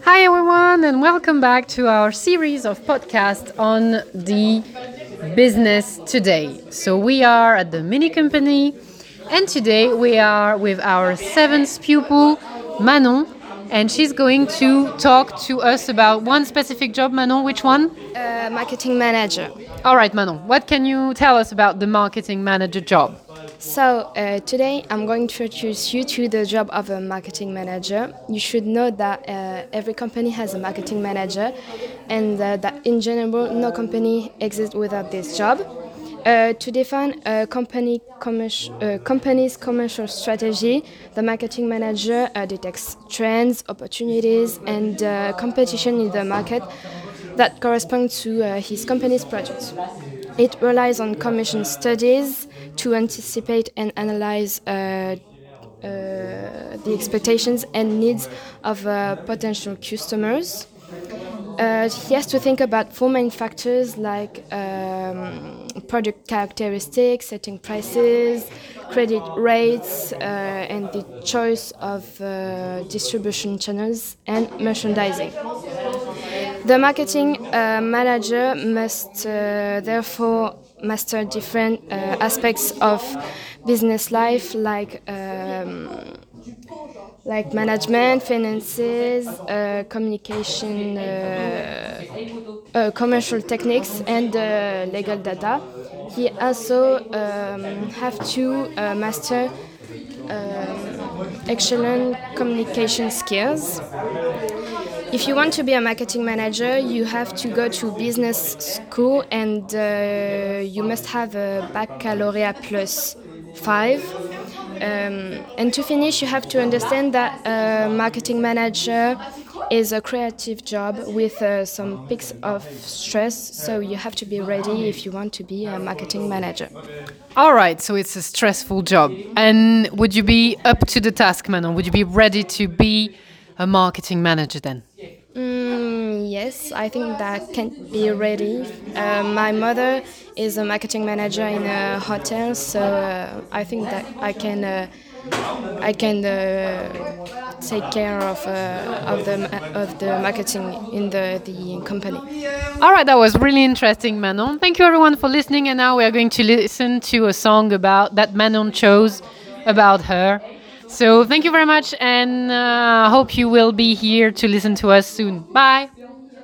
Hi, everyone, and welcome back to our series of podcasts on the business today. So, we are at the Mini Company, and today we are with our seventh pupil, Manon, and she's going to talk to us about one specific job. Manon, which one? Marketing manager. All right, Manon, what can you tell us about the marketing manager job? Today I'm going to introduce you to the job of a marketing manager. You should know that every company has a marketing manager, and that in general no company exists without this job. To define a company's commercial strategy, the marketing manager detects trends, opportunities, and competition in the market that correspond to his company's products. It relies on commission studies to anticipate and analyze the expectations and needs of potential customers. He has to think about four main factors like product characteristics, setting prices, credit rates, and the choice of distribution channels and merchandising. The marketing manager must therefore master different aspects of business life like management, finances, communication, commercial techniques, and legal data. He also have to master excellent communication skills. If you want to be a marketing manager, you have to go to business school and you must have a baccalaureate plus 5. And to finish, you have to understand that a marketing manager is a creative job with some peaks of stress, so you have to be ready if you want to be a marketing manager. All right, so it's a stressful job. And would you be up to the task, Manon? Would you be ready to be a marketing manager then? Yes, I think that can be ready. My mother is a marketing manager in a hotel, so I think that I can take care of the marketing in the company. All right, that was really interesting, Manon. Thank you, everyone, for listening. And now we are going to listen to a song about that Manon chose about her. So thank you very much, and hope you will be here to listen to us soon. Bye.